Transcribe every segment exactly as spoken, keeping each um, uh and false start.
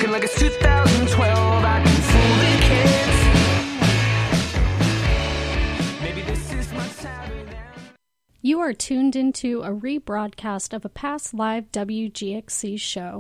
acting like it's two thousand twelve. I can fool the kids. Maybe this is my time now. You are tuned into a rebroadcast of a past live W G X C show.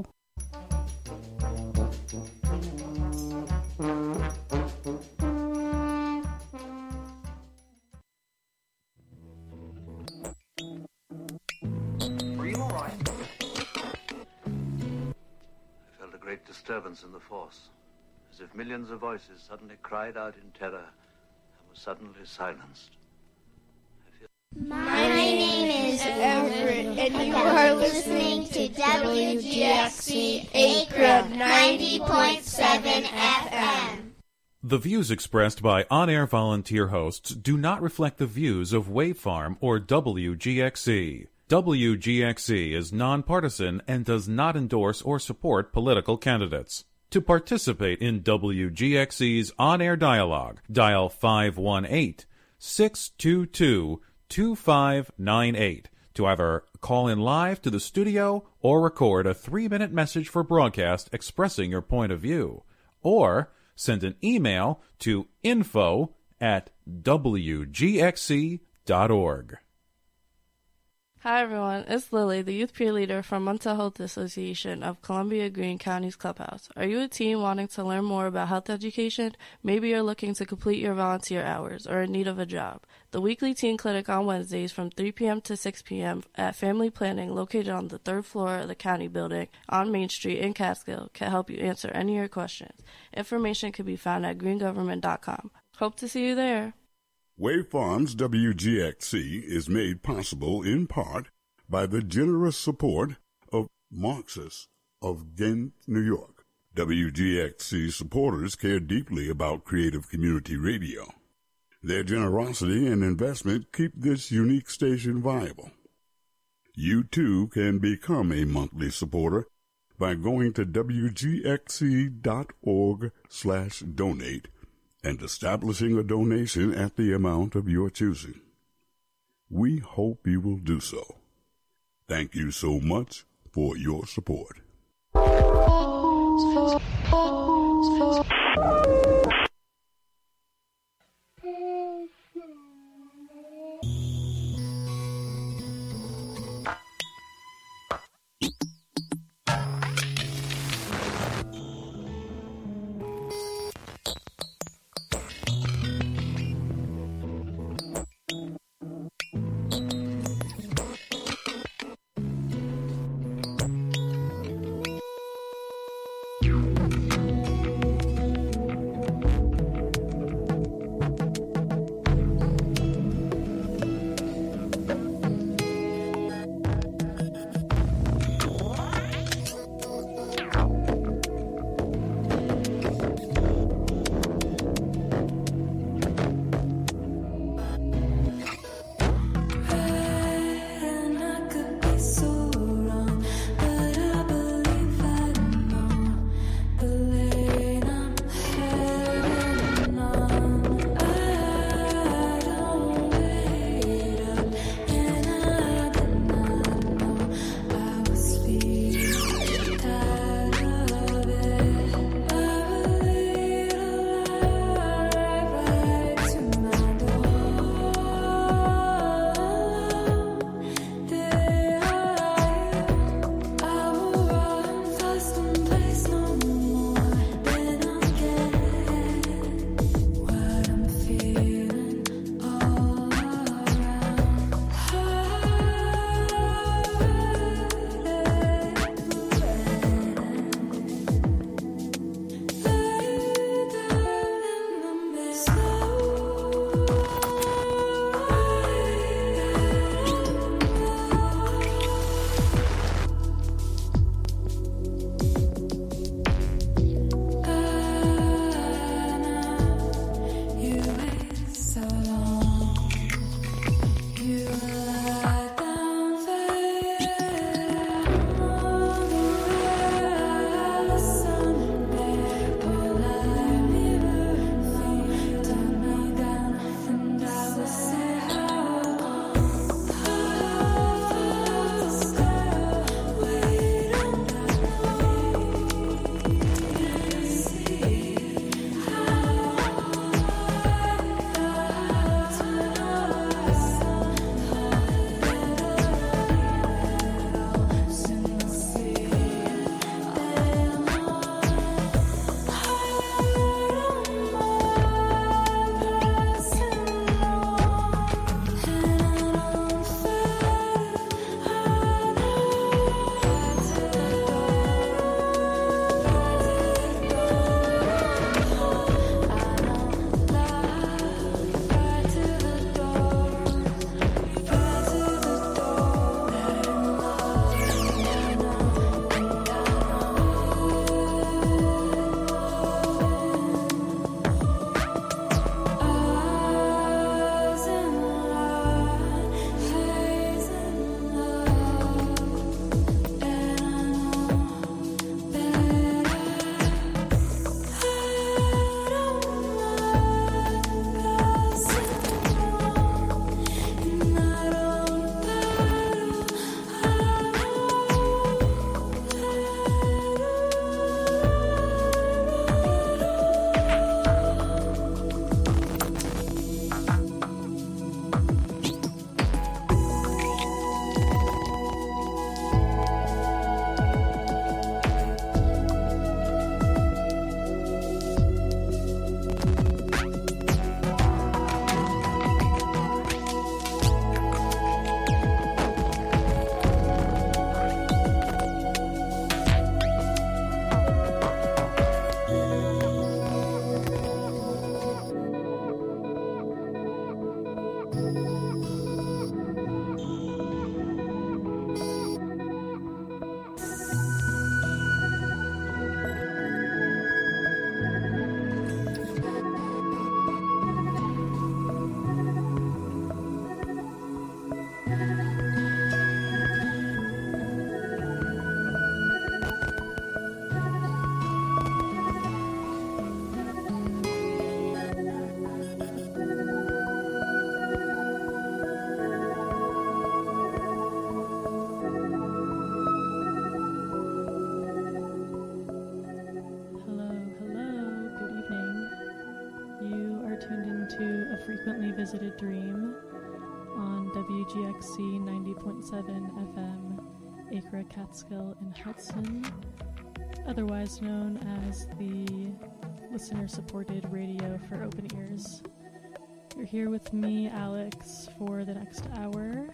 Disturbance in the force, as if millions of voices suddenly cried out in terror and were suddenly silenced. Feel... My name is Everett, and you are listening to W G X C Akron ninety point seven F M. The views expressed by on-air volunteer hosts do not reflect the views of Wavefarm or W G X C. W G X C is nonpartisan and does not endorse or support political candidates. To participate in W G X C's on-air dialogue, dial five one eight, six two two, two five nine eight to either call in live to the studio or record a three-minute message for broadcast expressing your point of view, or send an email to info at w g x c dot org. Hi everyone, it's Lily, the youth peer leader from Mental Health Association of Columbia Greene County's Clubhouse. Are you a teen wanting to learn more about health education? Maybe you're looking to complete your volunteer hours or in need of a job. The weekly teen clinic on Wednesdays from three p.m. to six p.m. at Family Planning, located on the third floor of the county building on Main Street in Catskill, can help you answer any of your questions. Information can be found at green government dot com. Hope to see you there. Wavefarm's W G X C is made possible in part by the generous support of Marxists of Ghent, New York. W G X C supporters care deeply about creative community radio. Their generosity and investment keep this unique station viable. You too can become a monthly supporter by going to w g x c dot org slash donate and establishing a donation at the amount of your choosing. We hope you will do so. Thank you so much for your support. Frequently Visited Dream on W G X C ninety point seven F M, Acre, Catskill, and Hudson, otherwise known as the listener-supported radio for open ears. You're here with me, Alex, for the next hour,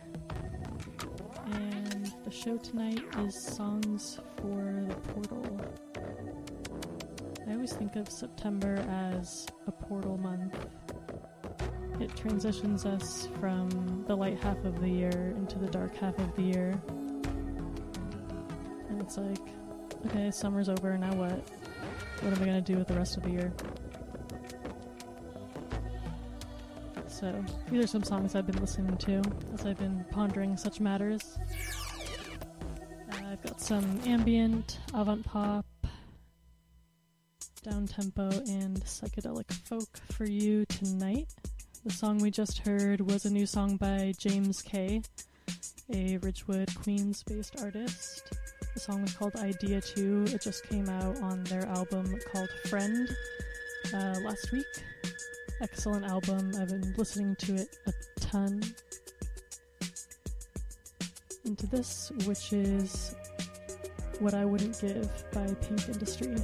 and the show tonight is Songs for the Portal. I always think of September as a portal month. It transitions us from the light half of the year into the dark half of the year. And it's like, okay, summer's over, now what? What am I going to do with the rest of the year? So, these are some songs I've been listening to as I've been pondering such matters. Uh, I've got some ambient, avant-pop, down-tempo, and psychedelic folk for you tonight. The song we just heard was a new song by James Kay, a Ridgewood, Queens-based artist. The song was called Idea two. It just came out on their album called Friend uh, last week. Excellent album. I've been listening to it a ton. Into this, which is What I Wouldn't Give by Pink Industry.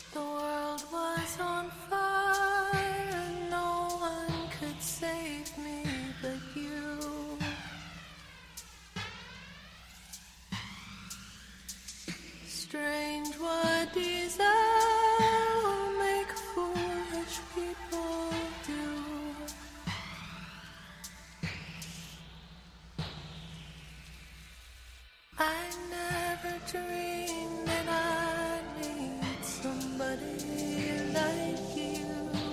was on fire, no one could save me. Strange what desire will make foolish people do. I never dreamed that I'd meet somebody like you.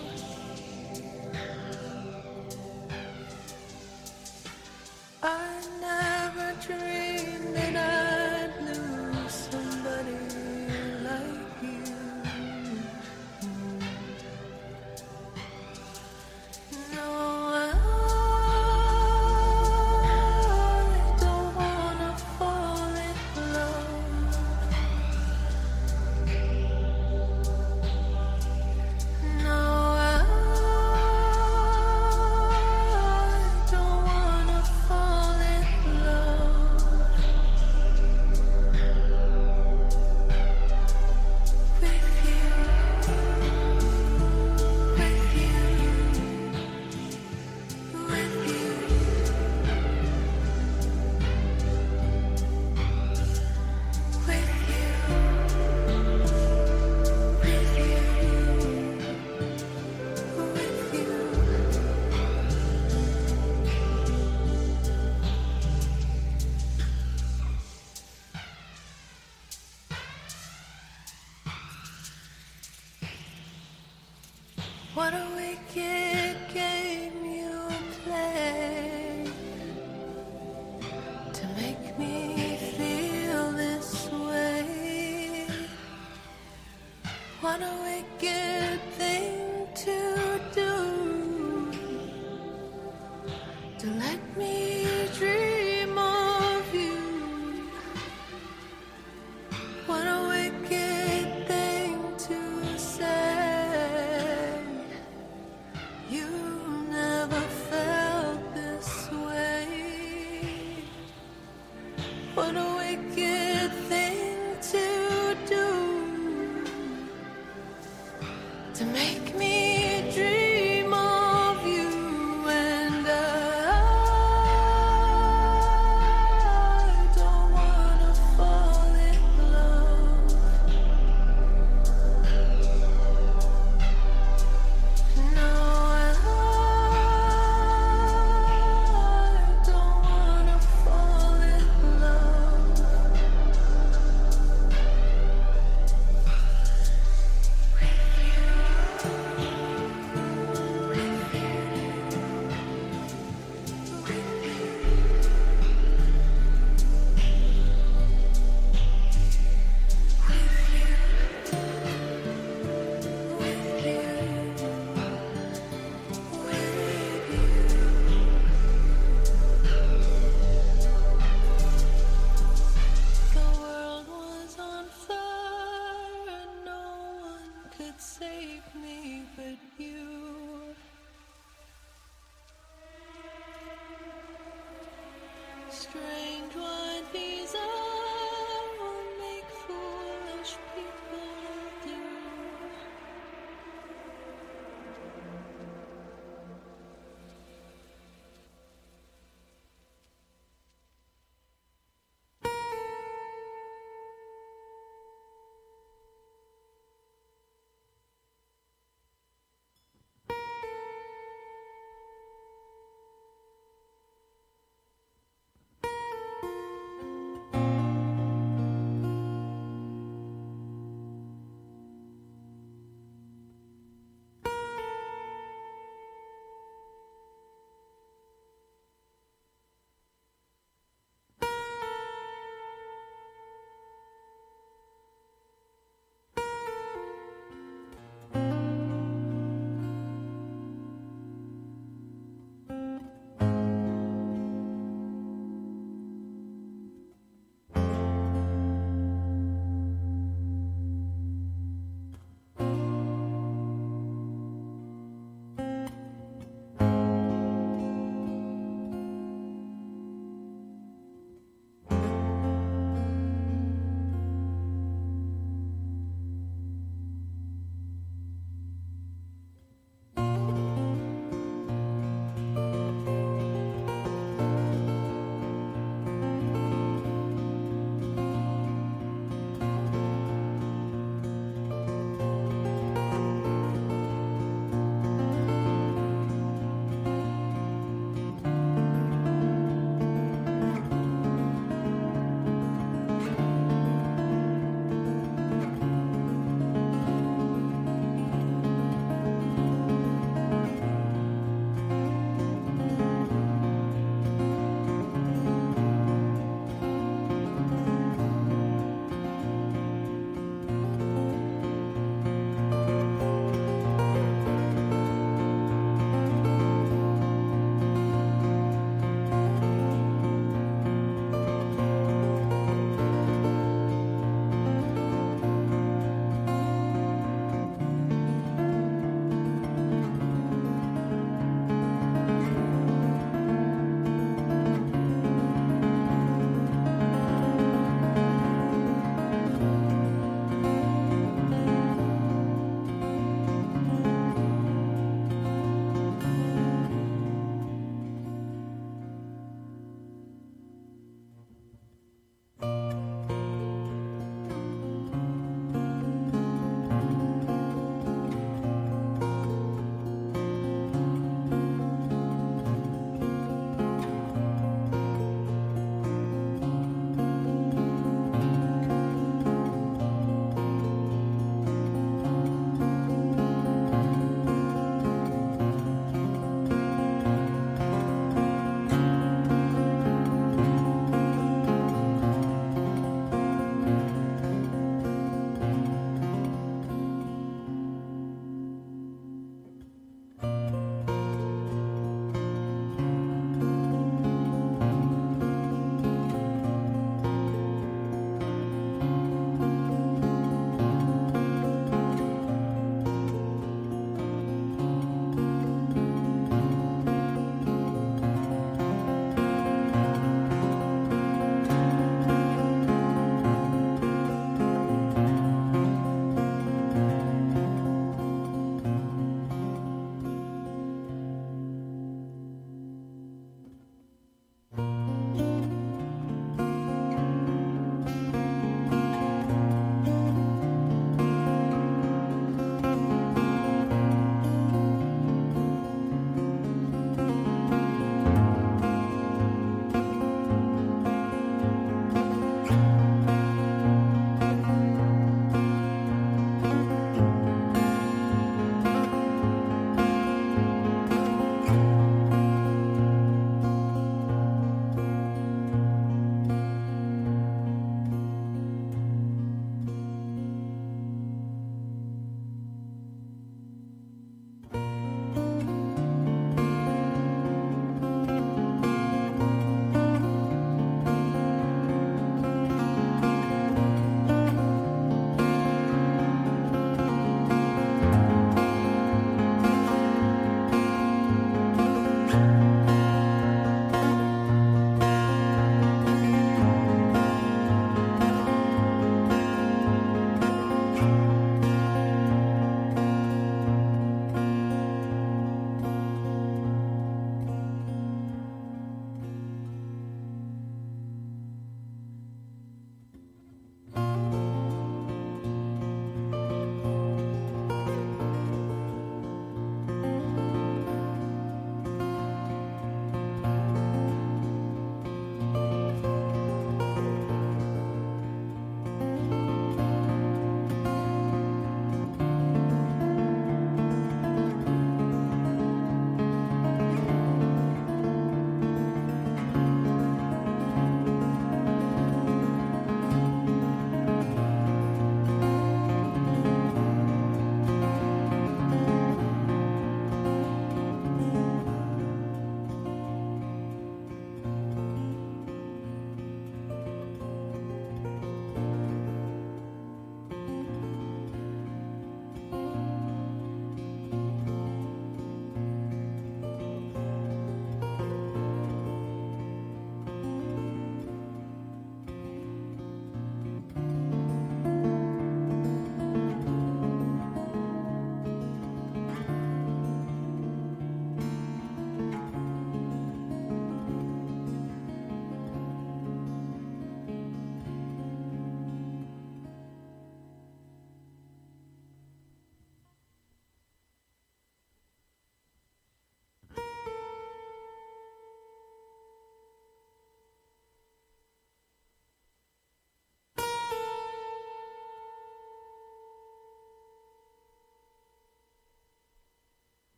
I never dreamed that I'd lose somebody like you. No, I don't wanna fall in love. No, I don't wanna fall in love with you, with you, with you, with you, with you. What a wicked game you play to make me feel this way. What a wicked thing to do, to let me dream of you. What a wicked thing to say. You never felt this way. What a wicked thing to do, to make me dream of you. And I don't wanna fall in love. No, I don't wanna fall in love with The world was on fire and no one could save me but you. Strange what desire will make foolish people do.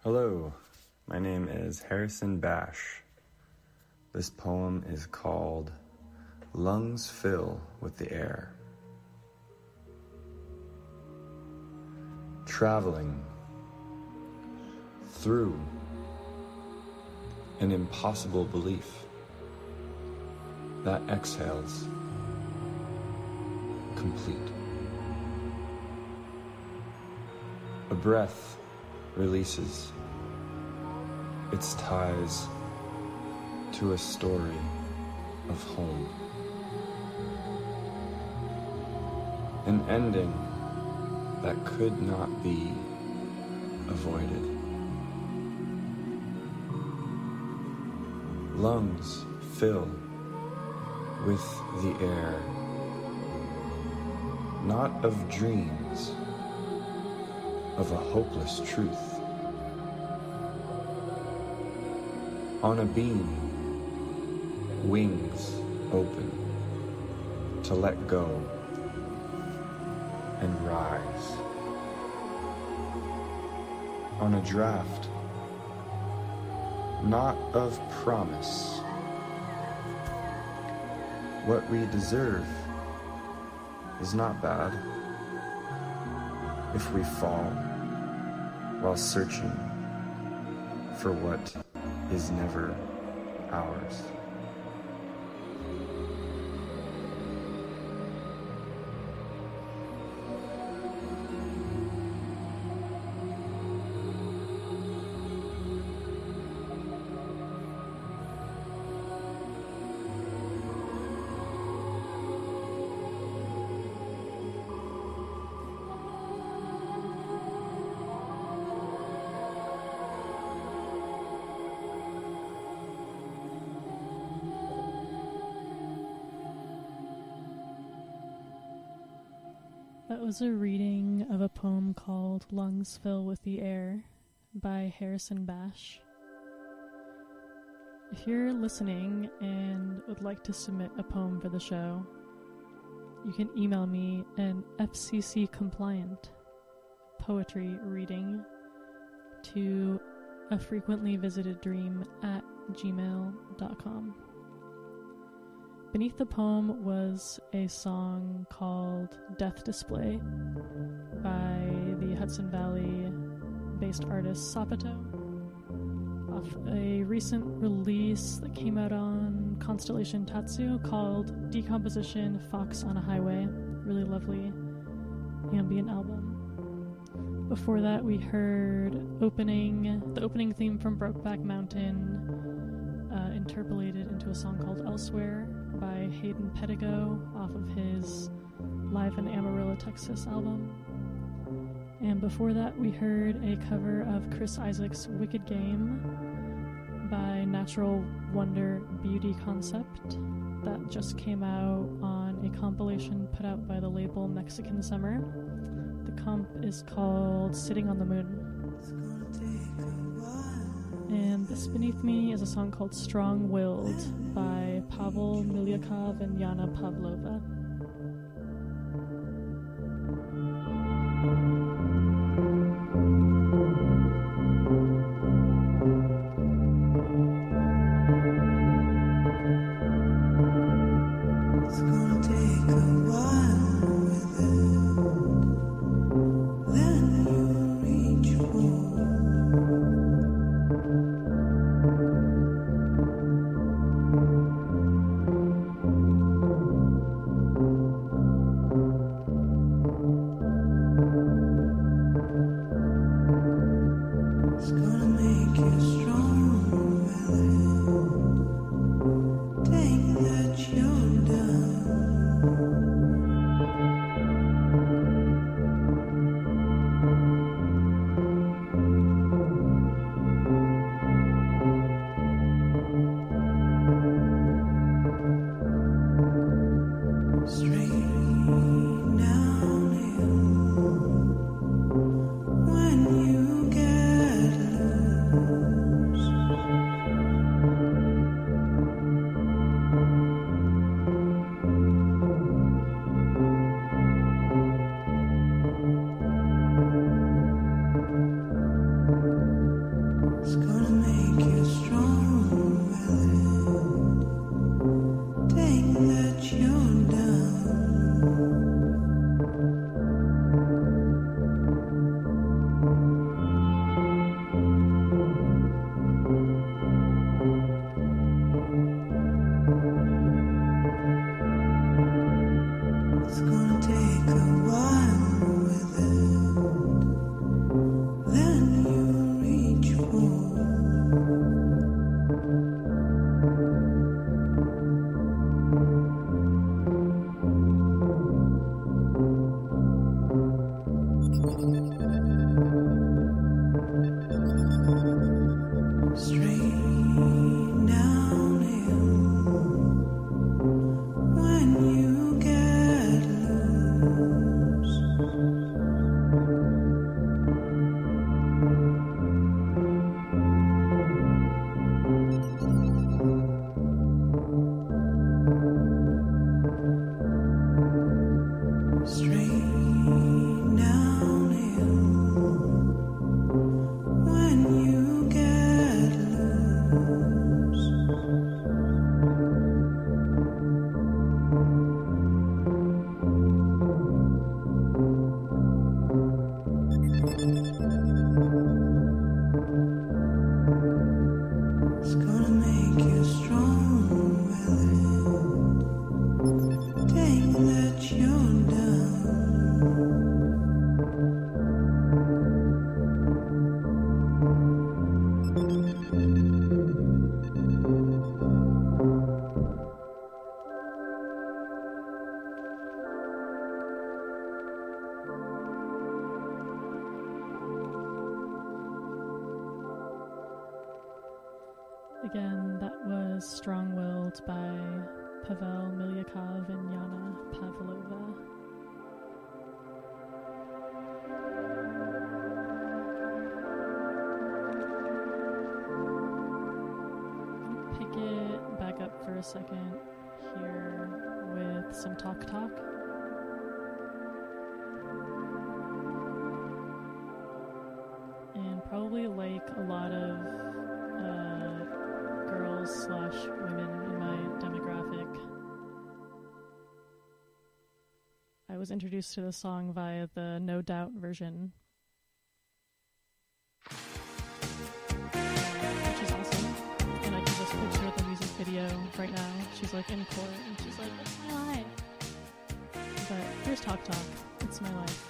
Hello, my name is Harrison Bash. This poem is called Lungs Fill with the Air. Traveling through an impossible belief that exhales complete. A breath releases its ties to a story of home. An ending that could not be avoided. Lungs fill with the air, not of dreams, of a hopeless truth. On a beam, wings open to let go and rise. On a draft, not of promise. What we deserve is not bad if we fall while searching for what is never ours. That was a reading of a poem called Lungs Fill with the Air by Harrison Bash. If you're listening and would like to submit a poem for the show, you can email me an F C C compliant poetry reading to a frequently visited dream at gmail dot com. Beneath the poem was a song called Death Display by the Hudson Valley-based artist Sapato, off a recent release that came out on Constellation Tatsu called Decomposition Fox on a Highway. Really lovely ambient album. Before that, we heard opening the opening theme from Brokeback Mountain, uh, interpolated into a song called Elsewhere by Hayden Pedigo off of his Live in Amarillo, Texas album. And before that, we heard a cover of Chris Isaak's Wicked Game by Natural Wonder Beauty Concept that just came out on a compilation put out by the label Mexican Summer. The comp is called Sitting on the Moon. And this beneath me is a song called Strong-Willed by Pavel Milyakov and Yana Pavlova. Thank you. Waltz by Pavel Milyakov and Yana Pavlova. Pick it back up for a second here with some Talk Talk. And probably like a lot of uh, girls slash women in my demographic, I was introduced to the song via the No Doubt version, which is awesome. And I can just picture the music video right now. She's like in court and she's like, "It's my life." But here's Talk Talk. It's my life.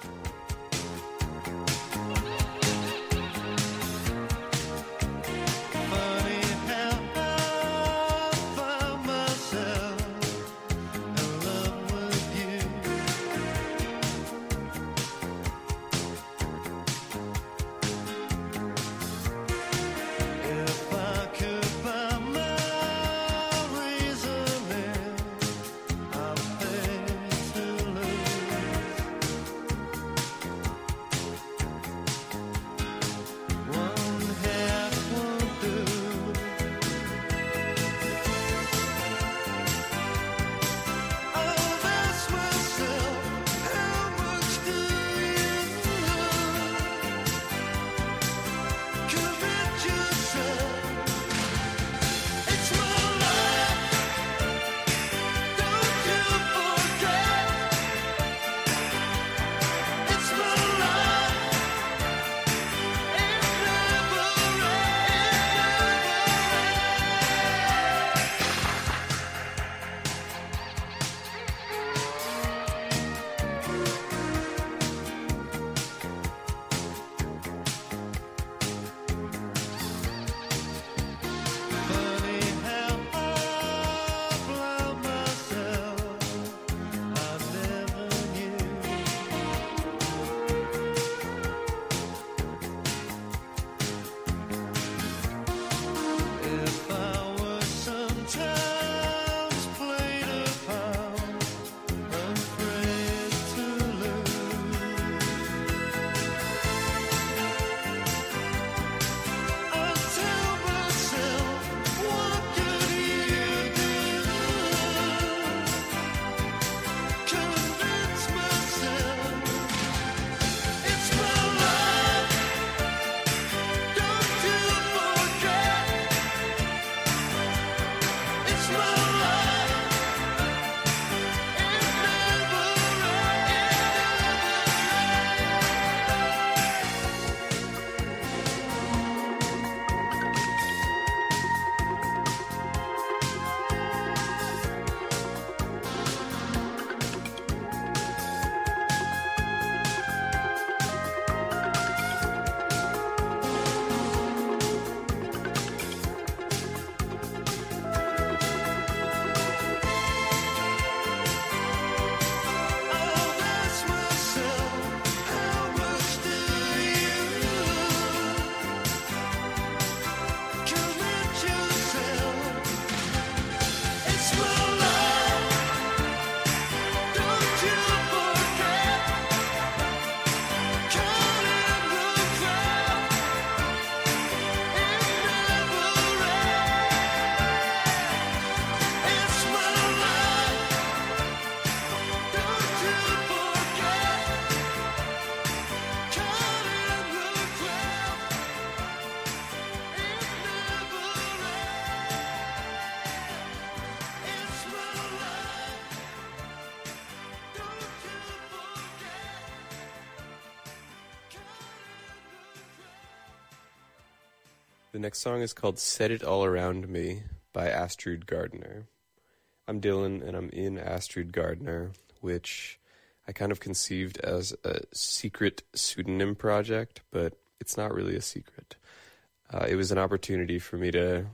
The next song is called Set It All Around Me by Astrud Gardner. I'm Dylan, and I'm in Astrud Gardner, which I kind of conceived as a secret pseudonym project, but it's not really a secret. Uh, it was an opportunity for me to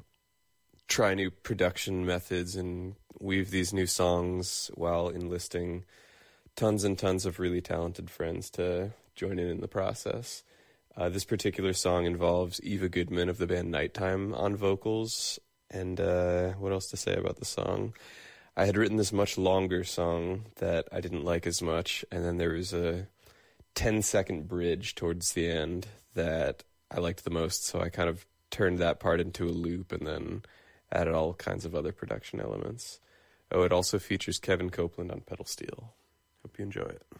try new production methods and weave these new songs while enlisting tons and tons of really talented friends to join in in the process. Uh, this particular song involves Eva Goodman of the band Nighttime on vocals, And uh, what else to say about the song? I had written this much longer song that I didn't like as much, and then there was a ten-second bridge towards the end that I liked the most, so I kind of turned that part into a loop and then added all kinds of other production elements. Oh, it also features Kevin Copeland on pedal steel. Hope you enjoy it.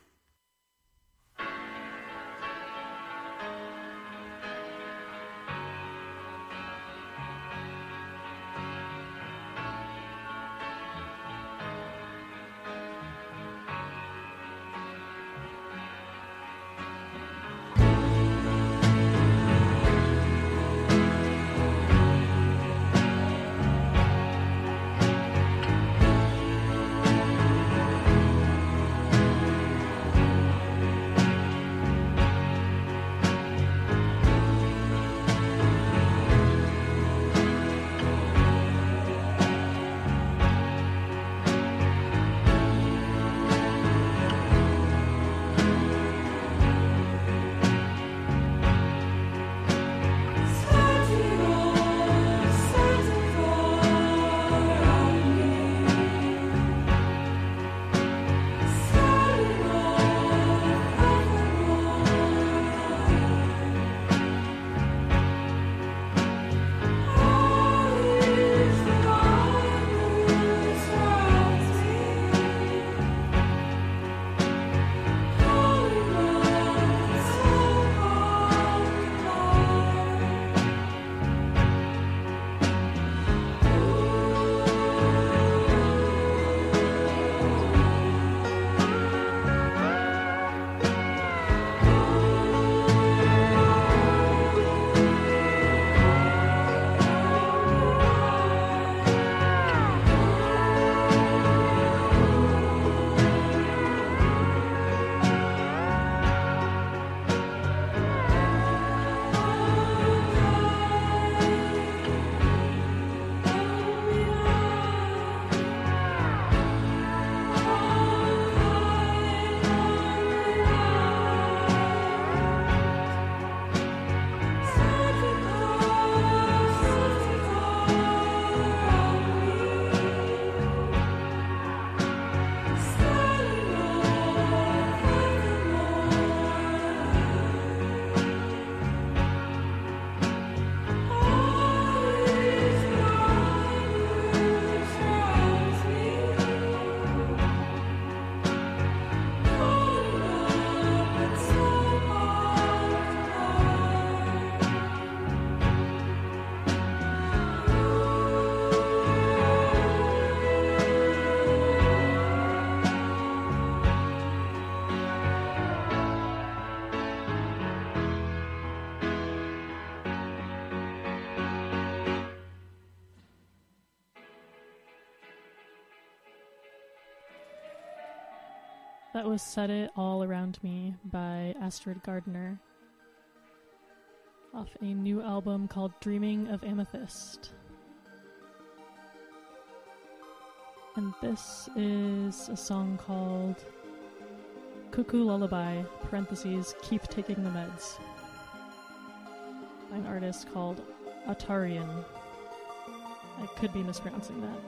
That was Set It All Around Me by Astrid Gardner, off a new album called Dreaming of Amethyst. And this is a song called Cuckoo Lullaby, parentheses, Keep Taking the Meds, by an artist called Atarian. I could be mispronouncing that.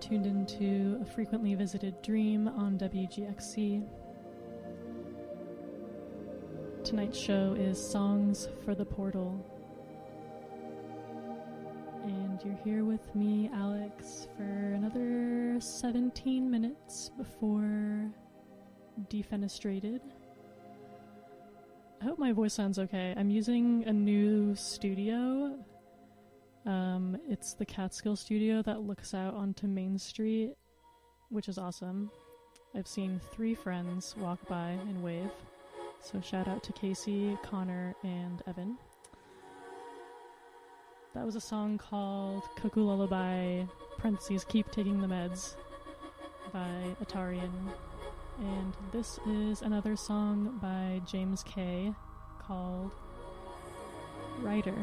tuned into A Frequently Visited Dream on W G X C. Tonight's show is Songs for the Portal. And you're here with me, Alex, for another seventeen minutes before Defenestrated. I hope my voice sounds okay. I'm using a new studio. Um, it's the Catskill studio that looks out onto Main Street, which is awesome. I've seen three friends walk by and wave. So shout out to Casey, Connor, and Evan. That was a song called Cuckoo Lullaby, parentheses, Keep Taking the Meds, by Atarian. And this is another song by James K. called Writer.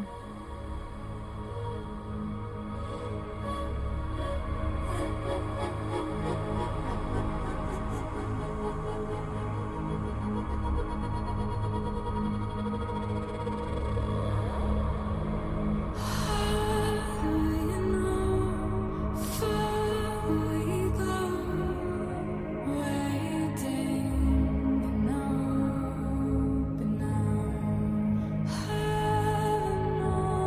Waiting, open up.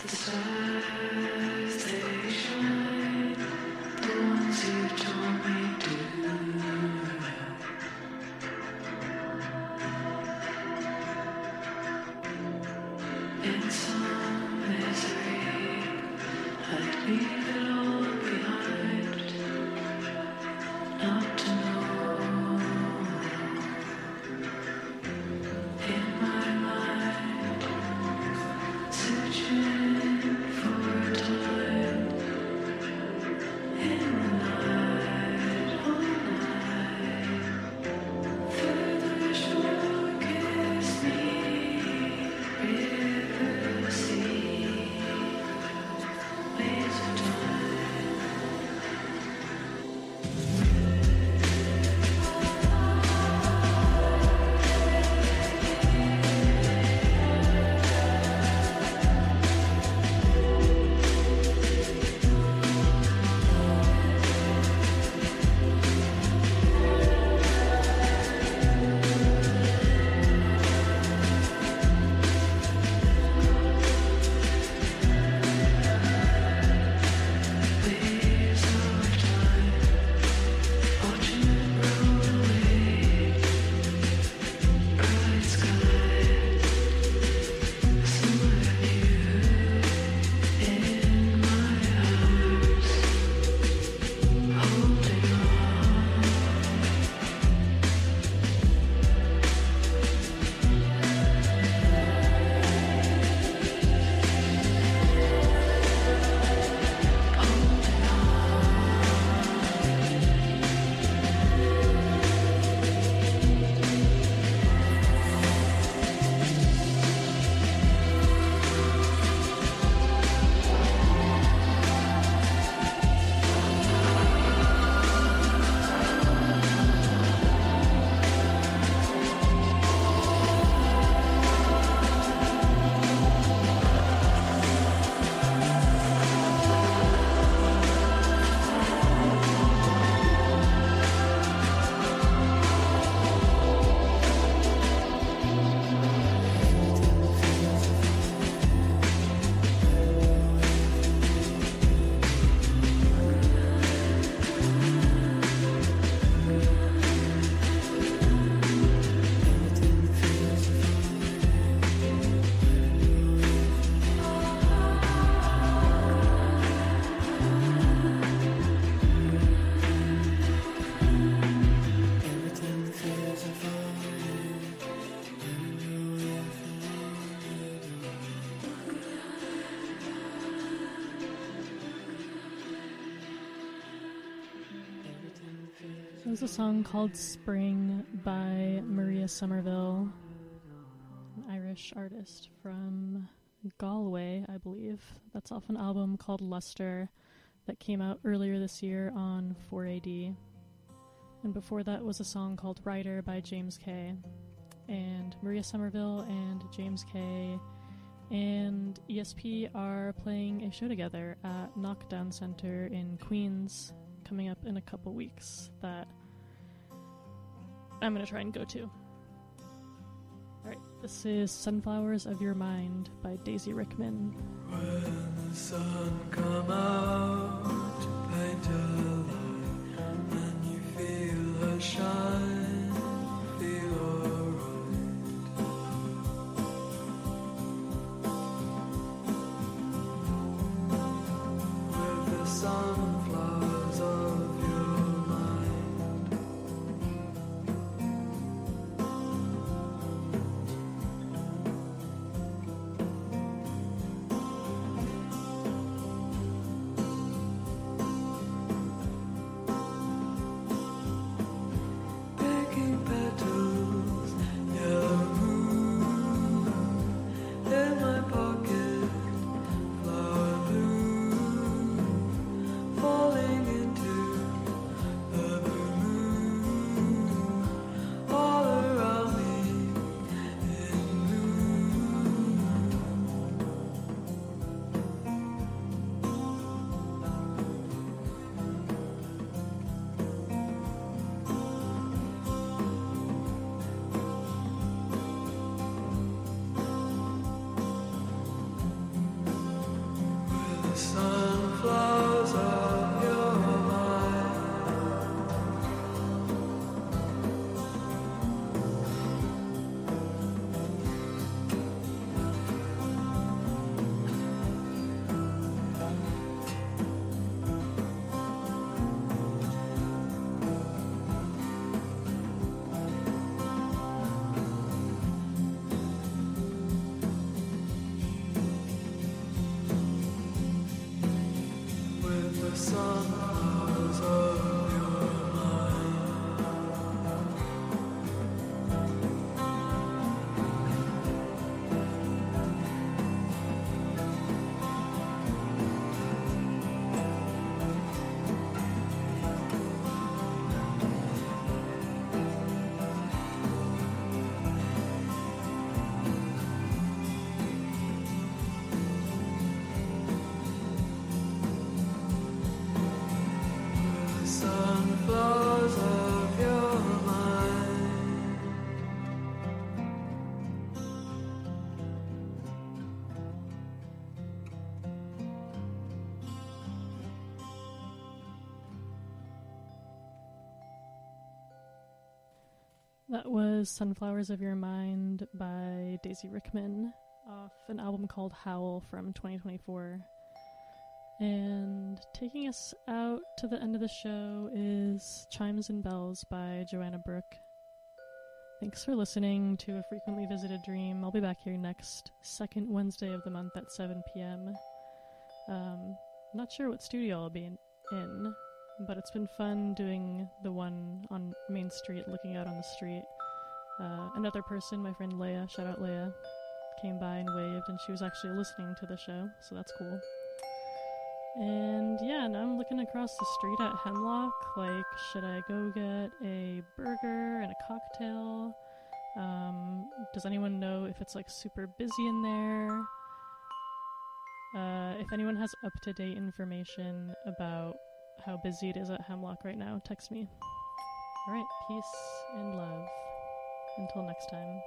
There's a song called Spring by Maria Somerville, an Irish artist from Galway, I believe. That's off an album called Luster that came out earlier this year on four A D. And before that was a song called Rider by James Kay. And Maria Somerville and James Kay and E S P are playing a show together at Knockdown Center in Queens coming up in a couple weeks that I'm going to try and go to. Alright, this is Sunflowers of Your Mind by Daisy Rickman. When the sun come out to paint a light and you feel her shine, feel alright. With the sunflowers of your mind. Picking petals, yellow moon in my pocket, flower bloom falling into sunflowers of your mind. Sunflowers of your mind. That was Sunflowers of Your Mind by Daisy Rickman off an album called Howl from twenty twenty-four. And taking us out to the end of the show is Chimes and Bells by Joanna Brooke. Thanks for listening to A Frequently Visited Dream. I'll be back here next second Wednesday of the month at seven p.m. Um, not sure what studio I'll be in, in, but it's been fun doing the one on Main Street, looking out on the street. Uh, another person, my friend Leia, shout out Leia, came by and waved, and she was actually listening to the show, so that's cool. And yeah, now I'm looking across the street at Hemlock, like, should I go get a burger and a cocktail? Um, does anyone know if it's, like, super busy in there? Uh, if anyone has up-to-date information about how busy it is at Hemlock right now, text me. Alright, peace and love. Until next time.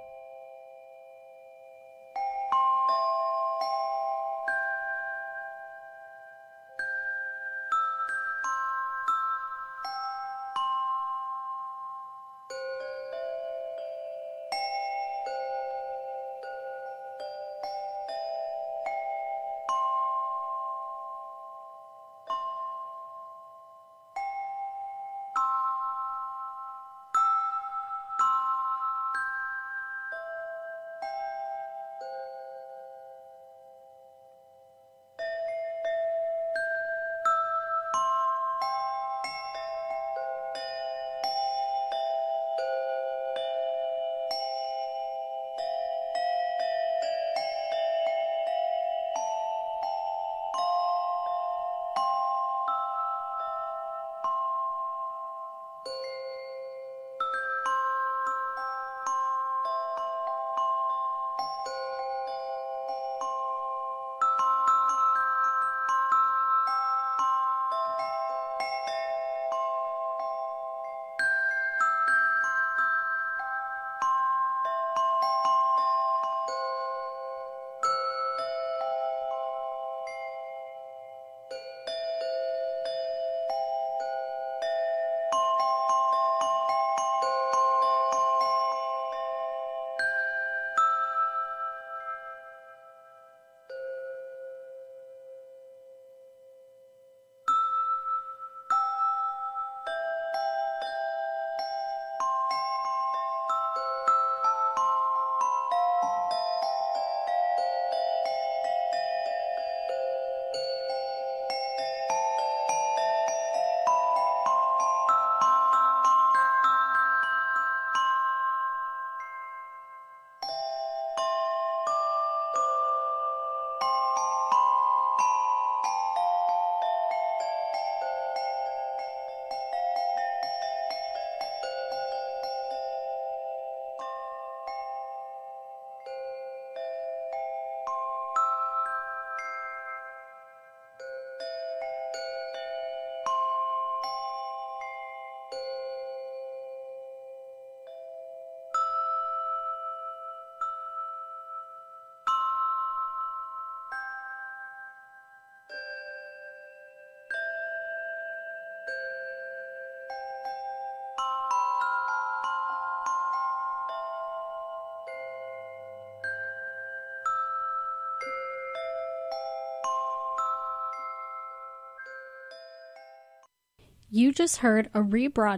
You just heard a rebroadcast